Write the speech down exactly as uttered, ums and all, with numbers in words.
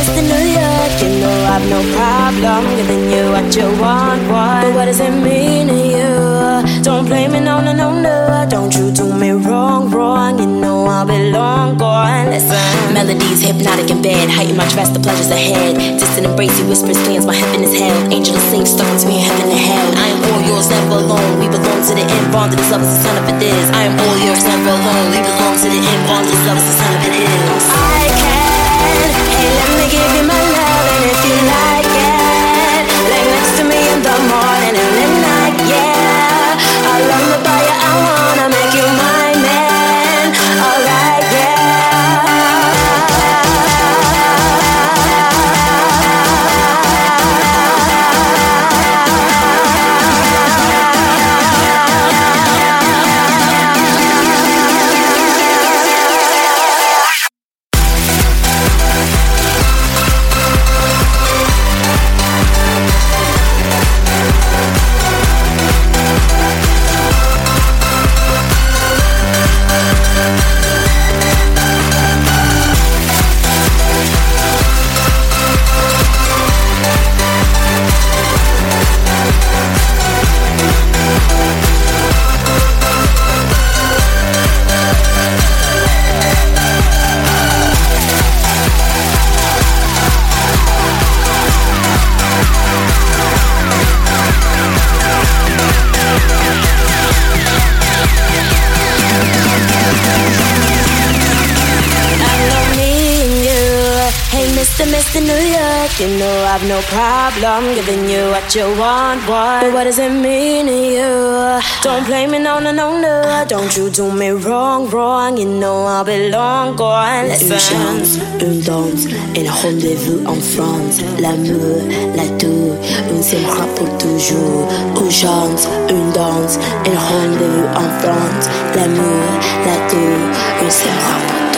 Mister New York, you know I've no problem giving you what you want, boy. But what does it mean to you? Don't blame me, no, no, no, no. Don't you do me wrong, wrong. You know I'll be long gone. Listen, melodies hypnotic in bed, heighten my dress, the pleasures ahead. Distant embrace, you whispers, plans, my heaven is hell. Angel of safe, stuck between heaven and hell. I am all yours, never alone. We belong to the end, bonded as love is the son of it is. I am all yours, never alone. We belong to the end, bonded as love is the son of it is. I can, hey, let me give you my love, and if you like it, lay next to me in the morning and at night, yeah. I'll lullaby you, I wanna make you my man. Alright, Mister New York, you know I've no problem giving you what you want, boy. But what does it mean to you? Don't blame me, no, no, no, no. Don't you do me wrong, wrong. You know I'll be long gone. Listen. Une chance, une danse, un rendez-vous en France. L'amour, la tour, on s'aimera pour toujours. Une chance, une danse, un rendez-vous en France. L'amour, la tour, on s'aimera pour toujours.